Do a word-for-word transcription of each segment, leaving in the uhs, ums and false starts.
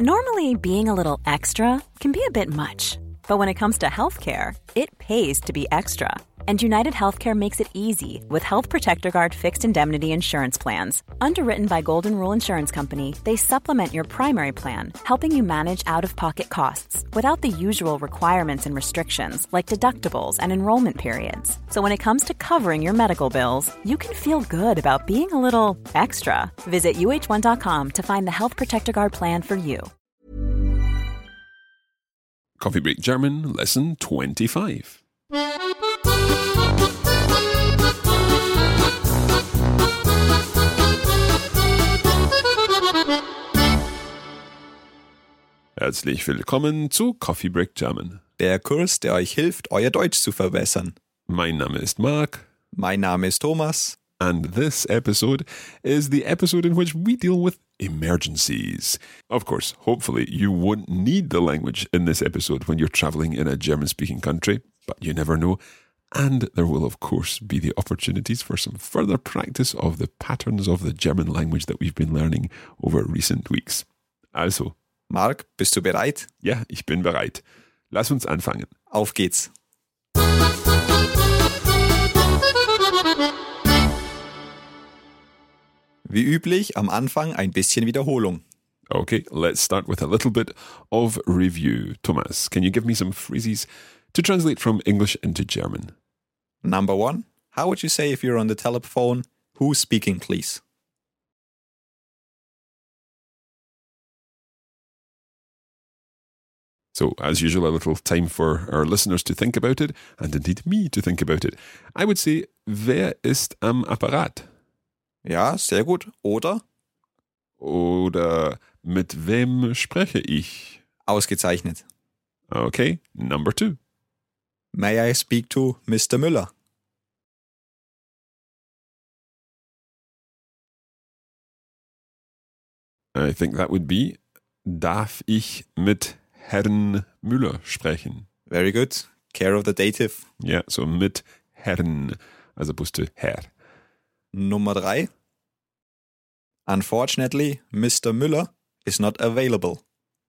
Normally, being a little extra can be a bit much, but when it comes to healthcare, it pays to be extra. And United Healthcare makes it easy with Health Protector Guard fixed indemnity insurance plans. Underwritten by Golden Rule Insurance Company, they supplement your primary plan, helping you manage out-of-pocket costs without the usual requirements and restrictions like deductibles and enrollment periods. So when it comes to covering your medical bills, you can feel good about being a little extra. Visit U H one dot com to find the Health Protector Guard plan for you. Coffee Break German, lesson twenty-five. Herzlich willkommen zu Coffee Break German. Der Kurs, der euch hilft, euer Deutsch zu verbessern. Mein Name ist Mark. Mein Name ist Thomas. And this episode is the episode in which we deal with emergencies. Of course, hopefully you won't need the language in this episode when you're traveling in a German-speaking country, but you never know. And there will, of course, be the opportunities for some further practice of the patterns of the German language that we've been learning over recent weeks. Also, Mark, bist du bereit? Ja, ich bin bereit. Lass uns anfangen. Auf geht's. Wie üblich, am Anfang ein bisschen Wiederholung. Okay, let's start with a little bit of review. Thomas, can you give me some phrases to translate from English into German? Number one, how would you say if you're on the telephone, who's speaking, please? So, as usual, a little time for our listeners to think about it, and indeed me to think about it. I would say, wer ist am Apparat? Ja, sehr gut. Oder? Oder mit wem spreche ich? Ausgezeichnet. Okay, number two. May I speak to Mister Müller? I think that would be, darf ich mit Herrn Müller sprechen? Very good. Care of the dative. Ja, so mit Herrn, as opposed to Herr. Nummer drei. Unfortunately, Mister Müller is not available.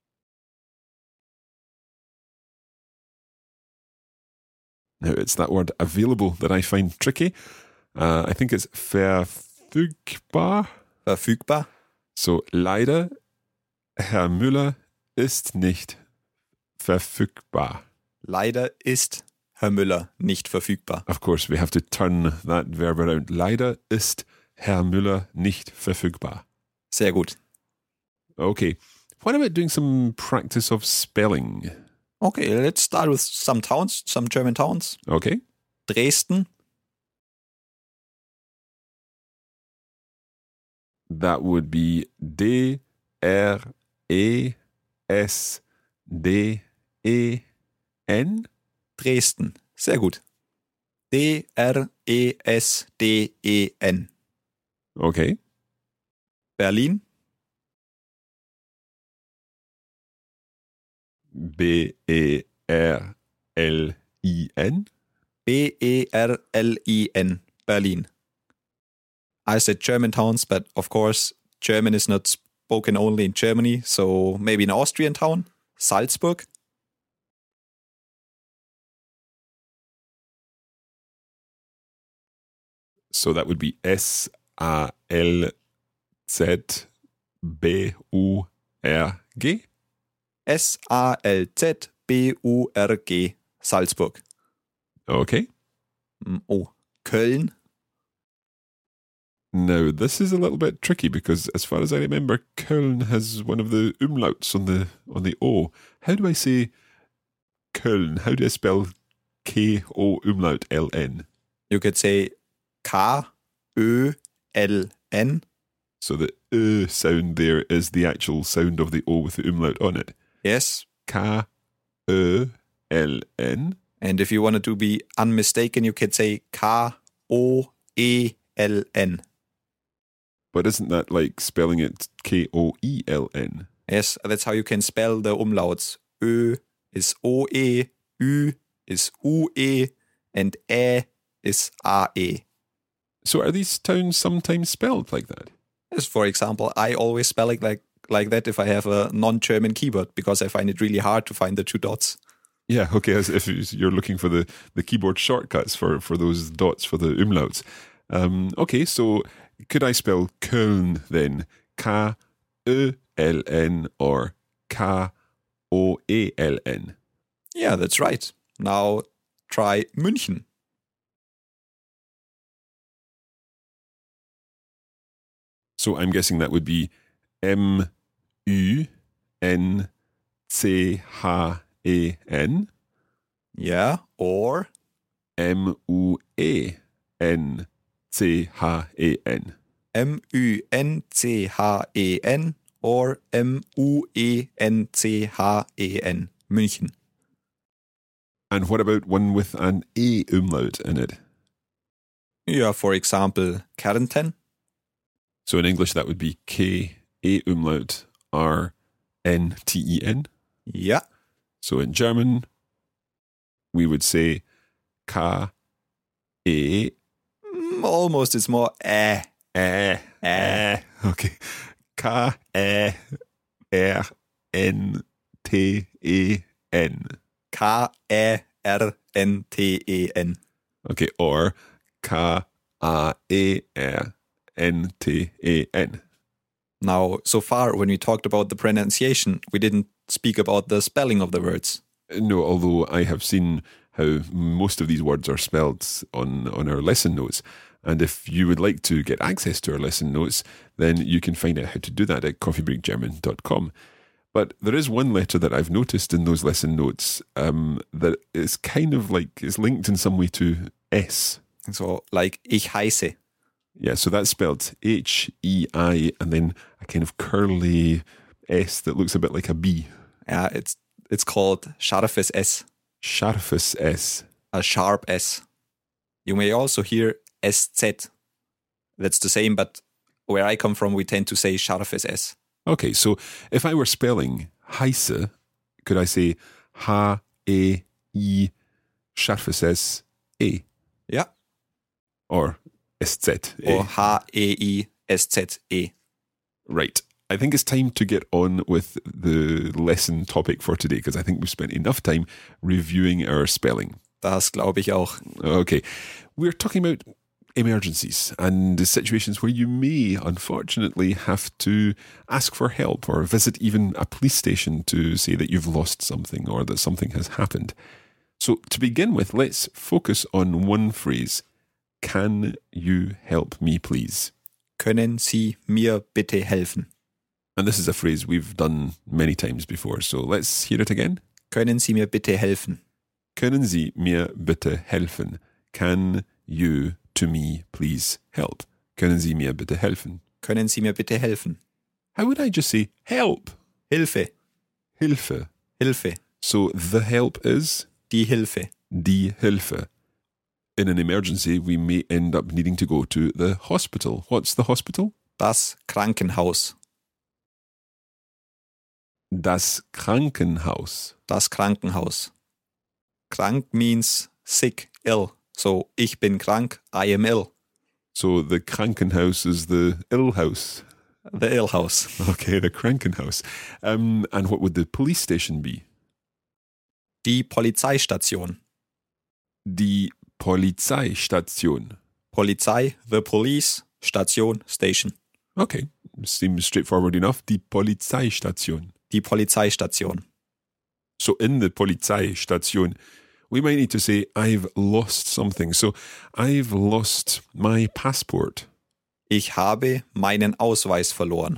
Now, it's that word available that I find tricky. Uh, I think it's verfügbar. Verfügbar. So, leider, Herr Müller ist nicht verfügbar. Leider ist Herr Müller nicht verfügbar. Of course, we have to turn that verb around. Leider ist Herr Müller nicht verfügbar. Sehr gut. Okay. What about doing some practice of spelling? Okay, let's start with some towns, some German towns. Okay. Dresden. That would be D R E S D E N. Dresden. Sehr gut. D R E S D E N. Okay. Berlin. B E R L I N. B E R L I N. Berlin. I said German towns, but of course, German is not spoken only in Germany, so maybe an Austrian town. Salzburg. So that would be S A L Z B U R G. S A L Z B U R G. Salzburg. Okay. Oh, Köln. Now, this is a little bit tricky because, as far as I remember, Köln has one of the umlauts on the on the O. How do I say Köln? How do I spell K O umlaut L N? You could say K Ö L N. So the Ö sound there is the actual sound of the O with the umlaut on it. Yes. K Ö L N. And if you wanted to be unmistaken, you could say K O E L N. But isn't that like spelling it K O E L N? Yes, that's how you can spell the umlauts. Ö is O E, Ü is U E, and Ä is A E. So are these towns sometimes spelled like that? Yes, for example, I always spell it like like that if I have a non-German keyboard, because I find it really hard to find the two dots. Yeah, okay, as if you're looking for the, the keyboard shortcuts for, for those dots, for the umlauts. Um, okay, so could I spell Köln then? K Ö L N or K O E L N? Yeah, that's right. Now try München. So I'm guessing that would be M U N C H E N. Yeah, or M U E N C H E N. M U N C H E N or M U E N C H E N. München. And what about one with an E umlaut in it? Yeah, for example, Kärnten. So in English that would be K E umlaut R N T E N. Yeah. So in German we would say K E. Mm, almost, it's more eh. Eh, eh. Okay. K E R N T E N. K E R N T E N. Okay, or K A E R N T E N. Now, so far when we talked about the pronunciation, we didn't speak about the spelling of the words. No, although I have seen how most of these words are spelled on, on our lesson notes. And if you would like to get access to our lesson notes, then you can find out how to do that at coffee break german dot com. But there is one letter that I've noticed in those lesson notes um, that is kind of like, is linked in some way to S. So, like, ich heiße. Yeah, so that's spelled H E I and then a kind of curly S that looks a bit like a B. Yeah, it's it's called scharfes S. Scharfes S. A sharp S. You may also hear S Z. That's the same, but where I come from, we tend to say scharfes S. Okay, so if I were spelling heiße, could I say H E I scharfes S E? Yeah. Or S Z E? Or H E I S Z E. Right. I think it's time to get on with the lesson topic for today, because I think we've spent enough time reviewing our spelling. Das glaube ich auch. Okay. We're talking about emergencies and the situations where you may, unfortunately, have to ask for help or visit even a police station to say that you've lost something or that something has happened. So to begin with, let's focus on one phrase. Can you help me, please? Können Sie mir bitte helfen? And this is a phrase we've done many times before, so let's hear it again. Können Sie mir bitte helfen? Können Sie mir bitte helfen? Can you, to me, please help? Können Sie mir bitte helfen? Können Sie mir bitte helfen? How would I just say help? Hilfe. Hilfe. Hilfe. So the help is? Die Hilfe. Die Hilfe. In an emergency, we may end up needing to go to the hospital. What's the hospital? Das Krankenhaus. Das Krankenhaus. Das Krankenhaus. Krank means sick, ill. So, ich bin krank, I am ill. So the Krankenhaus is the ill house. The ill house. Okay, the Krankenhaus. Um, and what would the police station be? Die Polizeistation. Die Polizeistation. Polizei, the police, Station, station. Okay, seems straightforward enough. Die Polizeistation. Die Polizeistation. So in the Polizeistation, we might need to say, I've lost something. So I've lost my passport. Ich habe meinen Ausweis verloren.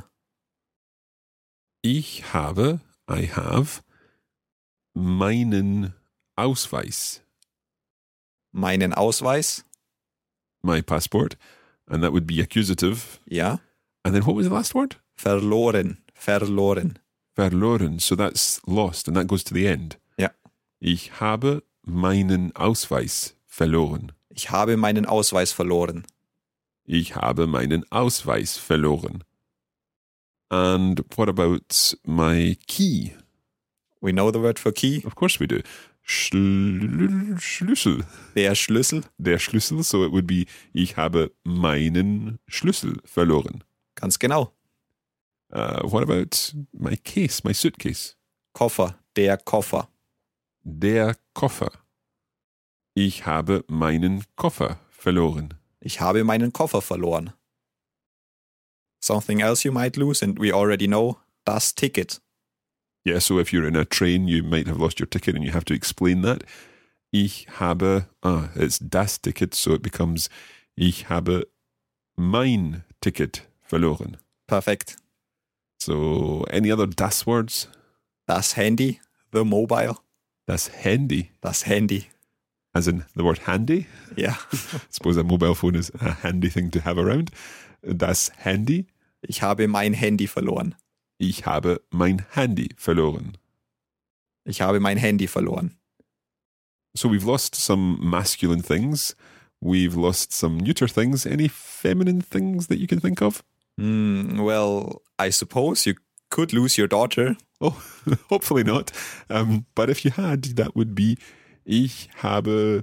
Ich habe, I have, meinen Ausweis. Meinen Ausweis. My passport. And that would be accusative. Ja. And then what was the last word? Verloren. Verloren. Verloren. So that's lost. And that goes to the end. Ja. Ich habe meinen Ausweis verloren. Ich habe meinen Ausweis verloren. Ich habe meinen Ausweis verloren. And what about my key? We know the word for key. Of course we do. Schl- Schlüssel. Der Schlüssel. Der Schlüssel. So it would be, ich habe meinen Schlüssel verloren. Ganz genau. Uh, what about my case, my suitcase? Koffer, der Koffer. Der Koffer. Ich habe meinen Koffer verloren. Ich habe meinen Koffer verloren. Something else you might lose, and we already know, das Ticket. Yeah, so if you're in a train, you might have lost your ticket and you have to explain that. Ich habe, ah, it's das Ticket, so it becomes, ich habe mein Ticket verloren. Perfekt. So, any other das words? Das Handy, the mobile. Das Handy. Das Handy. As in the word handy? Ja. I suppose a mobile phone is a handy thing to have around. Das Handy. Ich habe mein Handy verloren. Ich habe mein Handy verloren. Ich habe mein Handy verloren. So we've lost some masculine things. We've lost some neuter things. Any feminine things that you can think of? Mm, well, I suppose you could lose your daughter. Oh, hopefully not. Um, but if you had, that would be, ich habe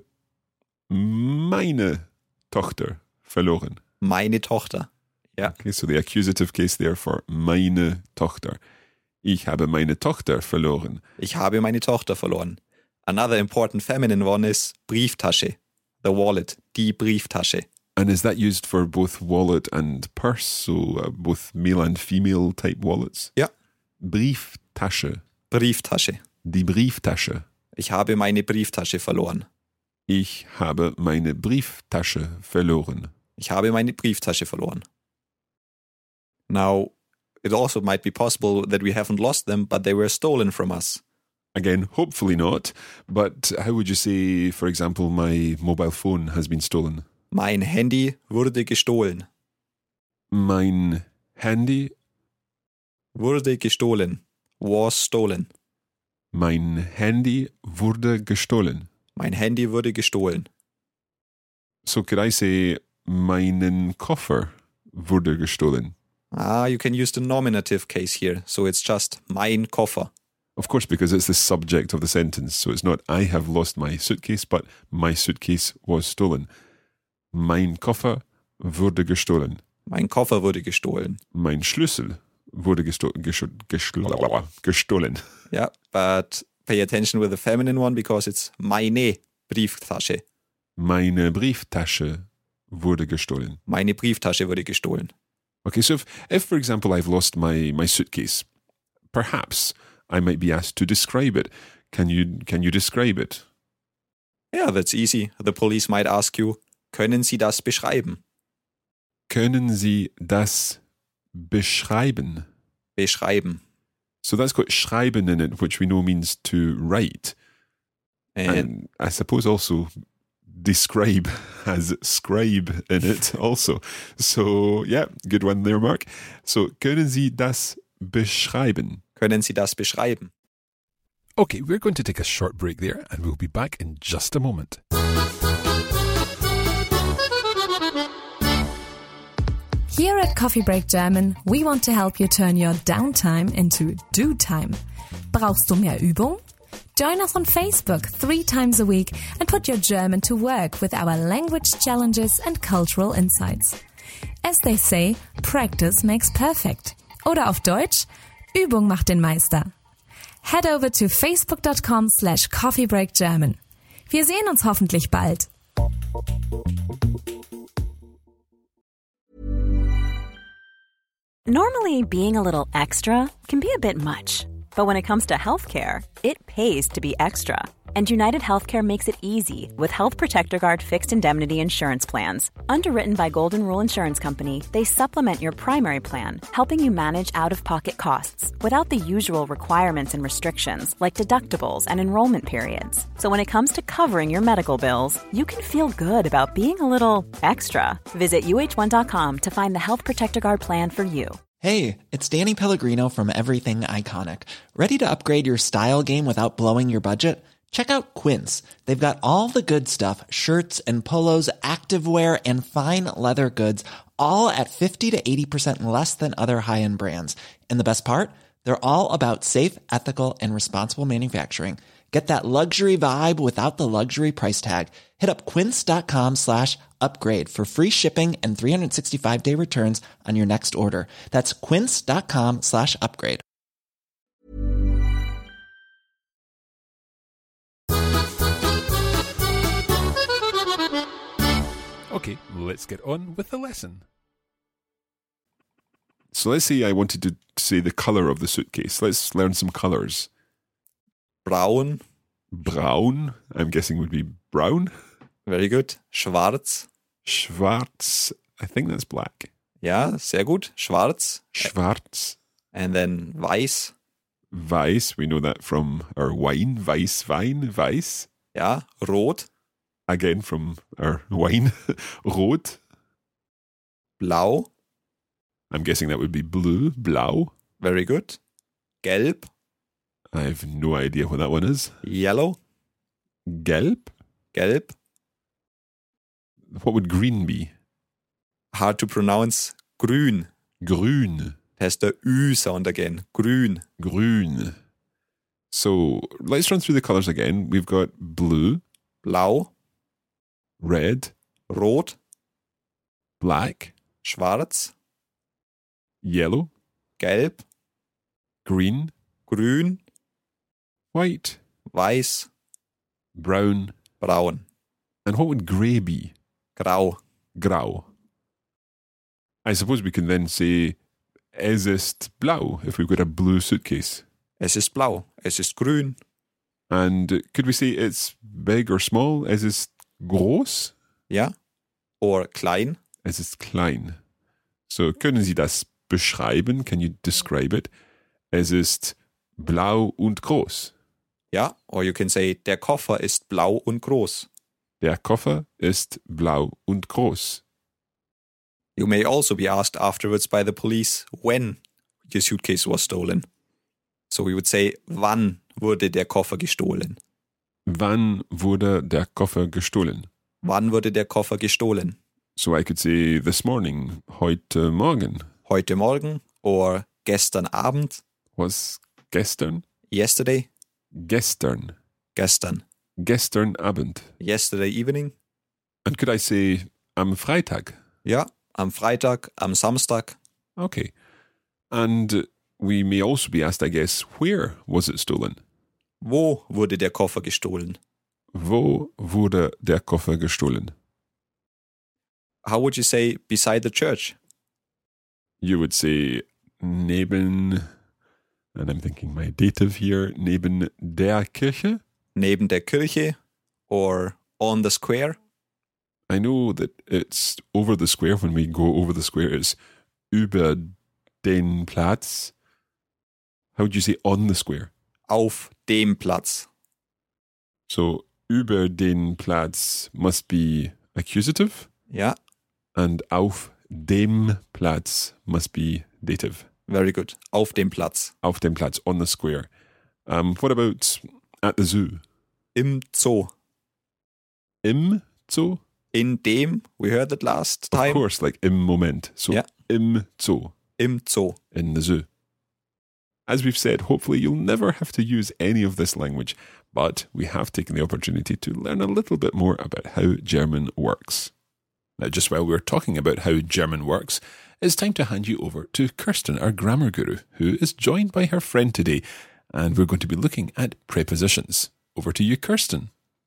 meine Tochter verloren. Meine Tochter. Ja. Okay, so the accusative case there for meine Tochter. Ich habe meine Tochter verloren. Ich habe meine Tochter verloren. Another important feminine one is Brieftasche. The wallet. Die Brieftasche. And is that used for both wallet and purse? So uh, both male and female type wallets? Ja. Brieftasche. Brieftasche. Die Brieftasche. Ich habe meine Brieftasche verloren. Ich habe meine Brieftasche verloren. Ich habe meine Brieftasche verloren. Now, it also might be possible that we haven't lost them, but they were stolen from us. Again, hopefully not. But how would you say, for example, my mobile phone has been stolen? Mein Handy wurde gestohlen. Mein Handy Wurde gestohlen. Was stolen. Mein Handy wurde gestohlen. Mein Handy wurde gestohlen. So could I say, meinen Koffer wurde gestohlen? Ah, you can use the nominative case here, so it's just mein Koffer. Of course, because it's the subject of the sentence. So it's not, I have lost my suitcase, but my suitcase was stolen. Mein Koffer wurde gestohlen. Mein Koffer wurde gestohlen. Mein Schlüssel wurde gesto- gesto- gesto- gestohlen. Yeah, but pay attention with the feminine one because it's meine Brieftasche. Meine Brieftasche wurde gestohlen. Meine Brieftasche wurde gestohlen. Okay, so if, if for example, I've lost my, my suitcase, perhaps I might be asked to describe it. Can you, can you describe it? Yeah, that's easy. The police might ask you, können Sie das beschreiben? Können Sie das beschreiben? Beschreiben. So that's got schreiben in it, which we know means to write. And, And I suppose also describe has scribe in it also. So yeah, good one there, Mark. So können Sie das beschreiben? können Sie das beschreiben? Okay, we're going to take a short break there and we'll be back in just a moment. Here at Coffee Break German, we want to help you turn your downtime into do time. Brauchst du mehr Übung? Join us on Facebook three times a week and put your German to work with our language challenges and cultural insights. As they say, practice makes perfect. Oder auf Deutsch, Übung macht den Meister. Head over to facebook.com slash coffeebreakgerman. Wir sehen uns hoffentlich bald. Normally, being a little extra can be a bit much. But when it comes to healthcare, it pays to be extra. And United Healthcare makes it easy with Health Protector Guard fixed indemnity insurance plans. Underwritten by Golden Rule Insurance Company, they supplement your primary plan, helping you manage out-of-pocket costs without the usual requirements and restrictions like deductibles and enrollment periods. So when it comes to covering your medical bills, you can feel good about being a little extra. Visit U H one dot com to find the Health Protector Guard plan for you. Hey, it's Danny Pellegrino from Everything Iconic. Ready to upgrade your style game without blowing your budget? Check out Quince. They've got all the good stuff, shirts and polos, activewear, and fine leather goods, all at fifty to eighty percent less than other high-end brands. And the best part? They're all about safe, ethical, and responsible manufacturing. Get that luxury vibe without the luxury price tag. Hit up quince.com slash upgrade for free shipping and three sixty-five day returns on your next order. That's quince.com slash upgrade. Okay, let's get on with the lesson. So let's say I wanted to say the colour of the suitcase. Let's learn some colours. Braun. Braun, I'm guessing would be brown. Very good. Schwarz. Schwarz, I think that's black. Ja, sehr gut. Schwarz. Schwarz. And then weiß. Weiß, we know that from our wine. Weiß, Wein, Weiß. Ja, rot. Again from our wine. Rot. Blau. I'm guessing that would be blue. Blau. Very good. Gelb. I have no idea what that one is. Yellow. Gelb? Gelb. What would green be? Hard to pronounce. Grün. Grün. It has the Ü sound again. Grün. Grün. So let's run through the colours again. We've got blue. Blau. Red. Rot. Black. Schwarz. Yellow. Gelb. Green. Grün. White. Weiß. Brown. Braun. And what would grey be? Grau. Grau. I suppose we can then say, es ist blau, if we've got a blue suitcase. Es ist blau. Es ist grün. And could we say it's big or small? Es ist groß? Ja. Or klein. Es ist klein. So, können Sie das beschreiben? Can you describe it? Es ist blau und groß. Ja. Or you can say, der Koffer ist blau und groß. Der Koffer ist blau und groß. You may also be asked afterwards by the police when your suitcase was stolen. So we would say, wann wurde der Koffer gestohlen? Wann wurde der Koffer gestohlen? Wann wurde der Koffer gestohlen? So I could say this morning, heute Morgen. Heute Morgen or gestern Abend. Was gestern? Yesterday. Gestern. Gestern. Gestern Abend. Yesterday evening. And could I say am Freitag? Ja, am Freitag, am Samstag. Okay. And we may also be asked, I guess, where was it stolen? Wo wurde der Koffer gestohlen? Wo wurde der Koffer gestohlen? How would you say beside the church? You would say neben, and I'm thinking my dative here, neben der Kirche? Neben der Kirche or on the square? I know that it's over the square. When we go over the square, it's über den Platz. How would you say on the square? Auf dem Platz. So, über den Platz must be accusative. Ja. And auf dem Platz must be dative. Very good. Auf dem Platz. Auf dem Platz, on the square. Um, what about at the zoo? Im Zoo. Im Zoo? In dem, we heard that last time. Of course, like im Moment. So, Yeah. im Zoo. Im Zoo. In the zoo. As we've said, hopefully you'll never have to use any of this language, but we have taken the opportunity to learn a little bit more about how German works. Now, just while we're talking about how German works, it's time to hand you over to Kirsten, our grammar guru, who is joined by her friend today, and we're going to be looking at prepositions. Over to you, Kirsten.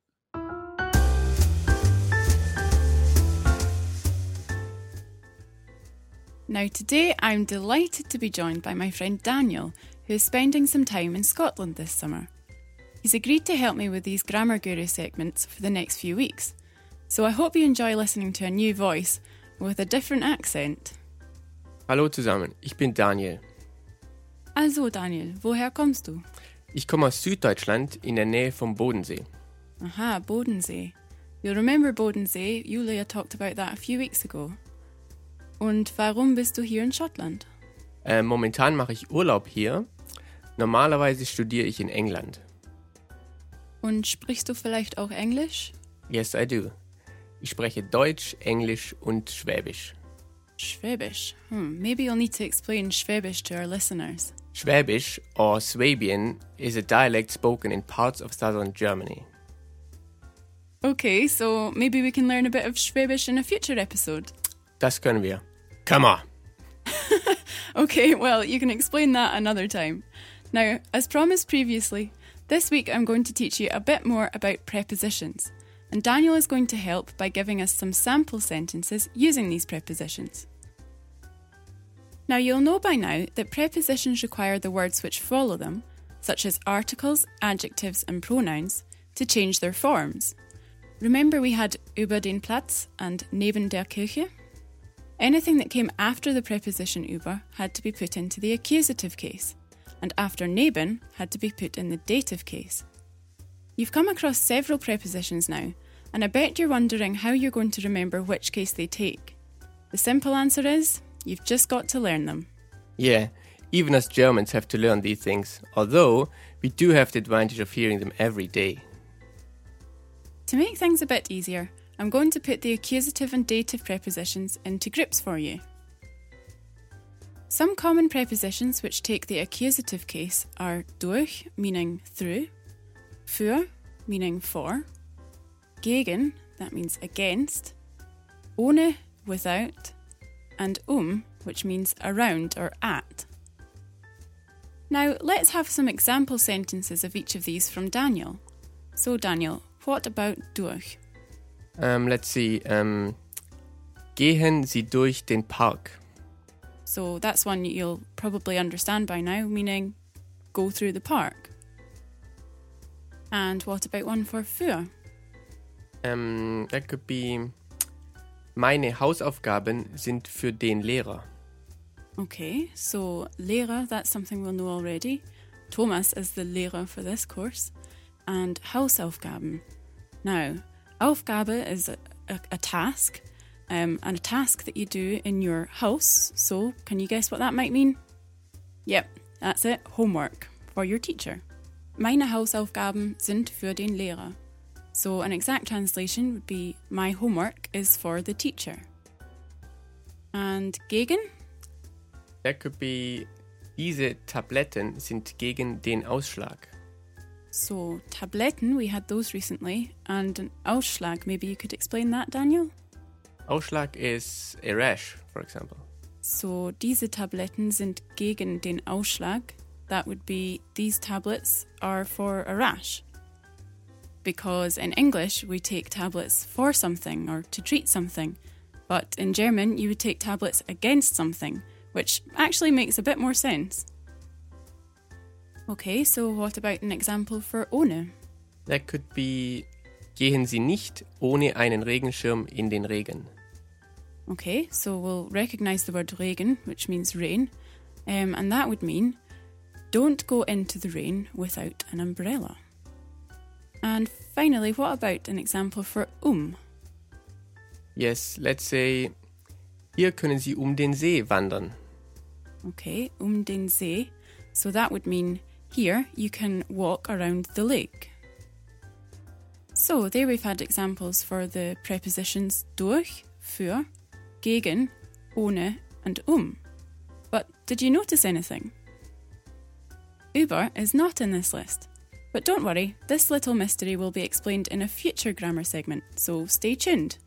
Now today I'm delighted to be joined by my friend Daniel, who is spending some time in Scotland this summer. He's agreed to help me with these Grammar Guru segments for the next few weeks, so I hope you enjoy listening to a new voice with a different accent. Hallo zusammen, ich bin Daniel. Also Daniel, woher kommst du? Ich komme aus Süddeutschland in der Nähe vom Bodensee. Aha, Bodensee. You'll remember Bodensee, Julia talked about that a few weeks ago. Und warum bist du hier in Schottland? Äh, momentan mache ich Urlaub hier. Normalerweise studiere ich in England. Und sprichst du vielleicht auch Englisch? Yes, I do. Ich spreche Deutsch, Englisch und Schwäbisch. Schwäbisch. Hmm, maybe you'll need to explain Schwäbisch to our listeners. Schwäbisch, or Swabian, is a dialect spoken in parts of southern Germany. Okay, so maybe we can learn a bit of Schwäbisch in a future episode. Das können wir. Come on. Okay, well, you can explain that another time. Now, as promised previously, this week I'm going to teach you a bit more about prepositions, and Daniel is going to help by giving us some sample sentences using these prepositions. Now, you'll know by now that prepositions require the words which follow them, such as articles, adjectives and pronouns, to change their forms. Remember we had über den Platz and neben der Kirche? Anything that came after the preposition über had to be put into the accusative case, and after neben had to be put in the dative case. You've come across several prepositions now, and I bet you're wondering how you're going to remember which case they take. The simple answer is, you've just got to learn them. Yeah, even us Germans have to learn these things, although we do have the advantage of hearing them every day. To make things a bit easier, I'm going to put the accusative and dative prepositions into groups for you. Some common prepositions which take the accusative case are durch, meaning through, für, meaning for, gegen, that means against, ohne, without, and um, which means around or at. Now, let's have some example sentences of each of these from Daniel. So, Daniel, what about durch? Um, let's see. Um, gehen Sie durch den Park. So that's one you'll probably understand by now, meaning go through the park. And what about one for für? Um, that could be meine Hausaufgaben sind für den Lehrer. Okay, so Lehrer, that's something we'll know already. Thomas is the Lehrer for this course. And Hausaufgaben. Now, Aufgabe is a, a, a task, um, and a task that you do in your house. So, can you guess what that might mean? Yep, that's it, homework for your teacher. Meine Hausaufgaben sind für den Lehrer. So, an exact translation would be, my homework is for the teacher. And gegen? That could be, diese Tabletten sind gegen den Ausschlag. So, Tabletten, we had those recently, and an Ausschlag, maybe you could explain that, Daniel? Ausschlag is a rash, for example. So, diese Tabletten sind gegen den Ausschlag. That would be, these tablets are for a rash. Because in English, we take tablets for something or to treat something. But in German, you would take tablets against something, which actually makes a bit more sense. Okay, so what about an example for ohne? That could be, gehen Sie nicht ohne einen Regenschirm in den Regen. Okay, so we'll recognise the word Regen, which means rain, um, and that would mean, don't go into the rain without an umbrella. And finally, what about an example for um? Yes, let's say, hier können Sie um den See wandern. Okay, um den See. So that would mean, here you can walk around the lake. So there we've had examples for the prepositions durch, für, gegen, ohne and um. But did you notice anything? Über is not in this list. But don't worry, this little mystery will be explained in a future grammar segment, so stay tuned.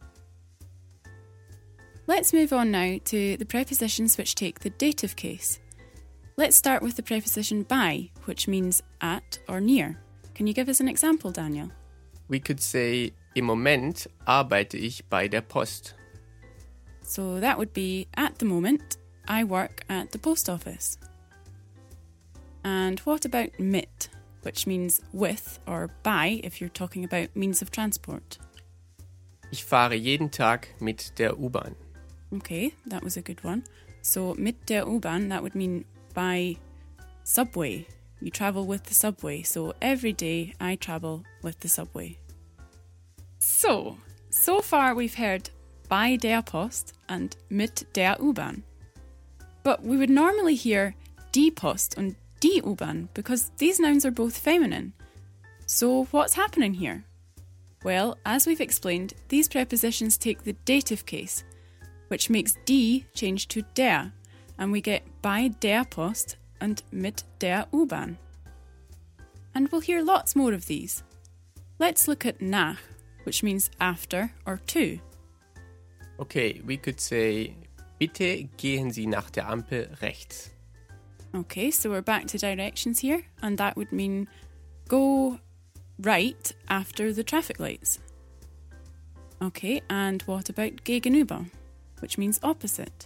Let's move on now to the prepositions which take the dative case. Let's start with the preposition bei, which means at or near. Can you give us an example, Daniel? We could say, im Moment arbeite ich bei der Post. So that would be, at the moment, I work at the post office. And what about mit, which means with or by if you're talking about means of transport? Ich fahre jeden Tag mit der U-Bahn. Okay, that was a good one. So mit der U-Bahn, that would mean by subway. You travel with the subway. So every day I travel with the subway. So, so far we've heard bei der Post and mit der U-Bahn. But we would normally hear die Post and die U-Bahn because these nouns are both feminine. So what's happening here? Well, as we've explained, these prepositions take the dative case, which makes die change to der, and we get bei der Post and mit der U-Bahn. And we'll hear lots more of these. Let's look at nach, which means after or to. Okay, we could say, bitte gehen Sie nach der Ampel rechts. Okay, so we're back to directions here, and that would mean go right after the traffic lights. Okay, and what about gegenüber, which means opposite?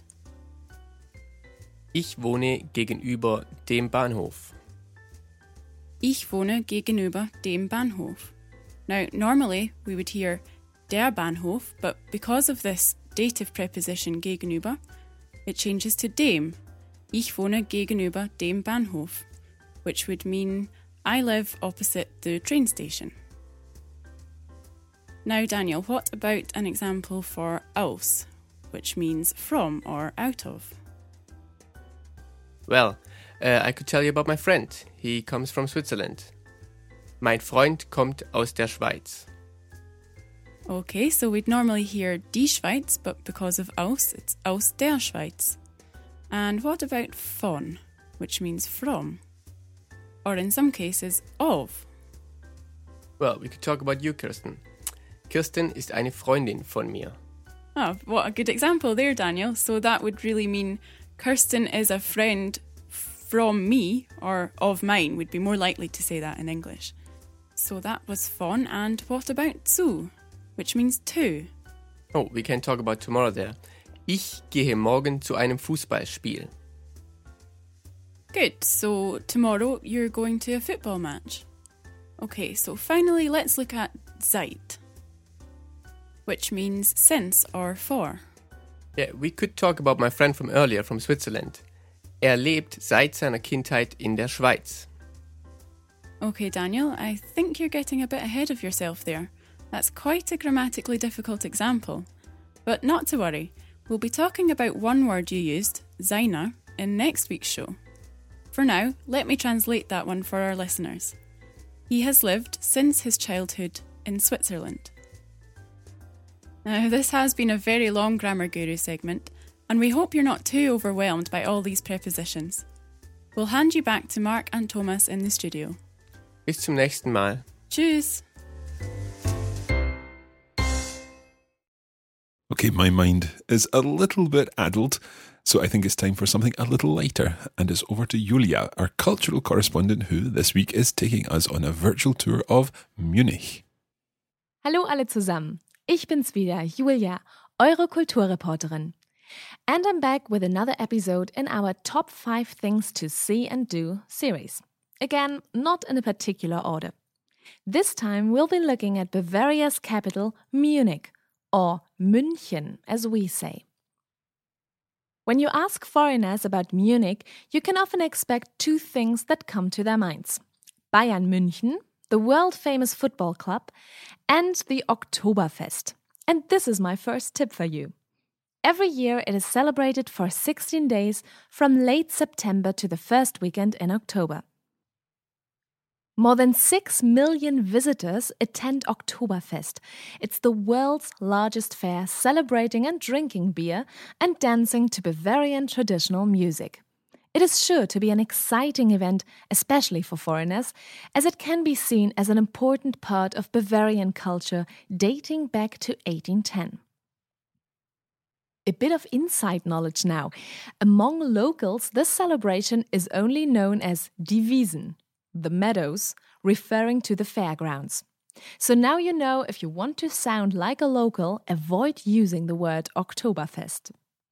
Ich wohne gegenüber dem Bahnhof. Ich wohne gegenüber dem Bahnhof. Now, normally we would hear der Bahnhof, but because of this dative preposition gegenüber, it changes to dem. Ich wohne gegenüber dem Bahnhof, which would mean I live opposite the train station. Now, Daniel, what about an example for aus, which means from or out of? Well, uh, I could tell you about my friend. He comes from Switzerland. Mein Freund kommt aus der Schweiz. Okay, so we'd normally hear die Schweiz, but because of aus, it's aus der Schweiz. And what about von, which means from? Or in some cases, of? Well, we could talk about you, Kirsten. Kirsten ist eine Freundin von mir. Oh, what a good example there, Daniel. So that would really mean Kirsten is a friend from me, or of mine, would be more likely to say that in English. So that was von, and what about zu, which means to? Oh, we can talk about tomorrow there. Ich gehe morgen zu einem Fußballspiel. Good, so tomorrow you're going to a football match. Okay, so finally let's look at seit, which means since or for. Yeah, we could talk about my friend from earlier from Switzerland. Er lebt seit seiner Kindheit in der Schweiz. Okay, Daniel, I think you're getting a bit ahead of yourself there. That's quite a grammatically difficult example. But not to worry, we'll be talking about one word you used, seiner, in next week's show. For now, let me translate that one for our listeners. He has lived since his childhood in Switzerland. Now, this has been a very long Grammar Guru segment, and we hope you're not too overwhelmed by all these prepositions. We'll hand you back to Mark and Thomas in the studio. Bis zum nächsten Mal. Tschüss! Okay, my mind is a little bit addled, so I think it's time for something a little lighter, and it's over to Julia, our cultural correspondent, who this week is taking us on a virtual tour of Munich. Hallo alle zusammen. Ich bin's wieder, Julia, eure Kulturreporterin. And I'm back with another episode in our Top five Things to See and Do series. Again, not in a particular order. This time we'll be looking at Bavaria's capital, Munich, or München, as we say. When you ask foreigners about Munich, you can often expect two things that come to their minds. Bayern München, the world-famous football club, and the Oktoberfest. And this is my first tip for you. Every year it is celebrated for sixteen days from late September to the first weekend in October. More than six million visitors attend Oktoberfest. It's the world's largest fair celebrating and drinking beer and dancing to Bavarian traditional music. It is sure to be an exciting event, especially for foreigners, as it can be seen as an important part of Bavarian culture dating back to eighteen ten. A bit of inside knowledge now. Among locals, this celebration is only known as Die Wiesen, the meadows, referring to the fairgrounds. So now you know, if you want to sound like a local, avoid using the word Oktoberfest.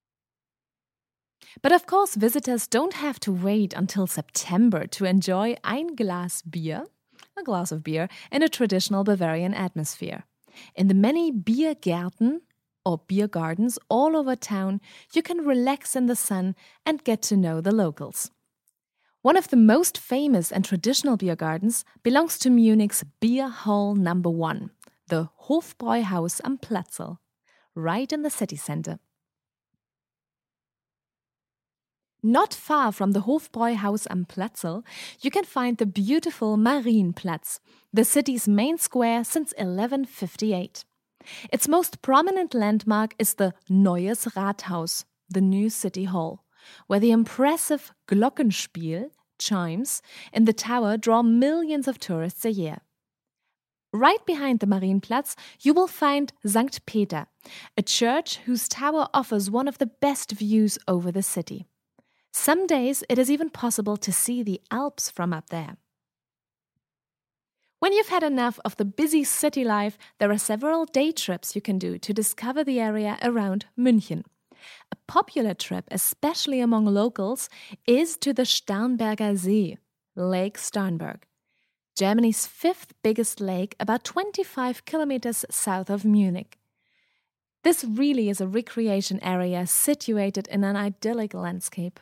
But of course, visitors don't have to wait until September to enjoy ein Glas Bier, a glass of beer, in a traditional Bavarian atmosphere. In the many Biergärten, or beer gardens all over town, you can relax in the sun and get to know the locals. One of the most famous and traditional beer gardens belongs to Munich's Beer Hall number one, the Hofbräuhaus am Platzl, right in the city centre. Not far from the Hofbräuhaus am Platzl, you can find the beautiful Marienplatz, the city's main square since eleven fifty-eight. Its most prominent landmark is the Neues Rathaus, the new city hall, where the impressive Glockenspiel, chimes, in the tower draw millions of tourists a year. Right behind the Marienplatz, you will find Sankt Peter, a church whose tower offers one of the best views over the city. Some days it is even possible to see the Alps from up there. When you've had enough of the busy city life, there are several day trips you can do to discover the area around München. A popular trip, especially among locals, is to the Starnberger See, Lake Starnberg. Germany's fifth biggest lake, about twenty-five kilometers south of Munich. This really is a recreation area situated in an idyllic landscape.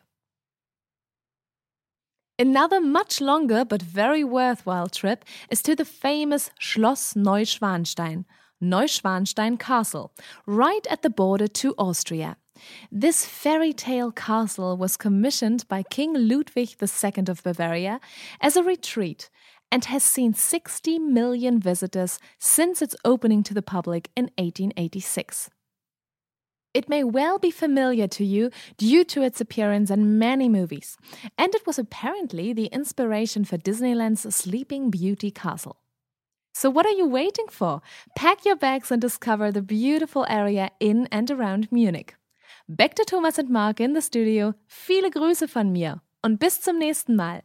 Another much longer but very worthwhile trip is to the famous Schloss Neuschwanstein, Neuschwanstein Castle, right at the border to Austria. This fairy tale castle was commissioned by King Ludwig the Second of Bavaria as a retreat and has seen sixty million visitors since its opening to the public in eighteen eighty-six. It may well be familiar to you due to its appearance in many movies, and it was apparently the inspiration for Disneyland's Sleeping Beauty Castle. So what are you waiting for? Pack your bags and discover the beautiful area in and around Munich. Back to Thomas and Mark in the studio. Viele Grüße von mir und bis zum nächsten Mal.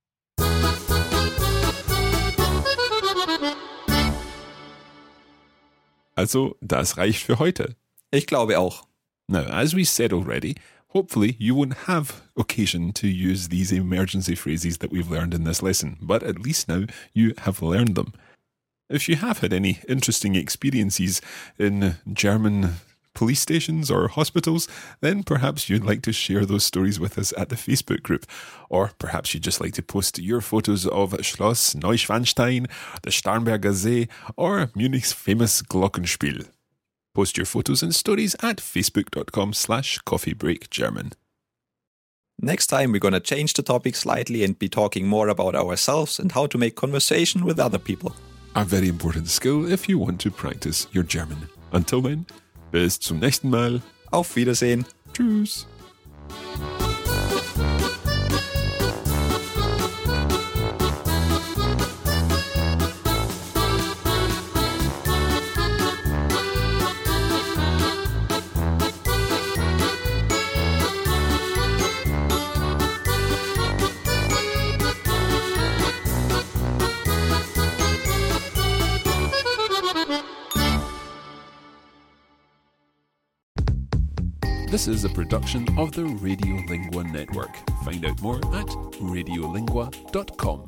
Also, das reicht für heute. Ich glaube auch. Now, as we said already, hopefully you won't have occasion to use these emergency phrases that we've learned in this lesson, but at least now you have learned them. If you have had any interesting experiences in German police stations or hospitals, then perhaps you'd like to share those stories with us at the Facebook group. Or perhaps you'd just like to post your photos of Schloss Neuschwanstein, the Starnberger See, or Munich's famous Glockenspiel. Post your photos and stories at facebook.com slash coffeebreakgerman. Next time we're going to change the topic slightly and be talking more about ourselves and how to make conversation with other people. A very important skill if you want to practice your German. Until then, bis zum nächsten Mal. Auf Wiedersehen. Tschüss. This is a production of the Radiolingua Network. Find out more at radiolingua dot com.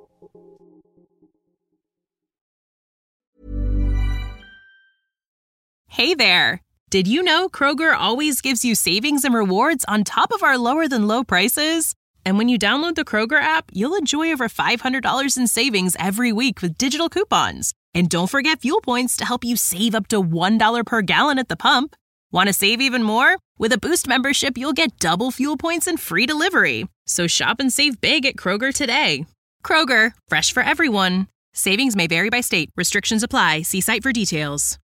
Hey there! Did you know Kroger always gives you savings and rewards on top of our lower-than-low prices? And when you download the Kroger app, you'll enjoy over five hundred dollars in savings every week with digital coupons. And don't forget fuel points to help you save up to one dollar per gallon at the pump. Want to save even more? With a Boost membership, you'll get double fuel points and free delivery. So shop and save big at Kroger today. Kroger, fresh for everyone. Savings may vary by state. Restrictions apply. See site for details.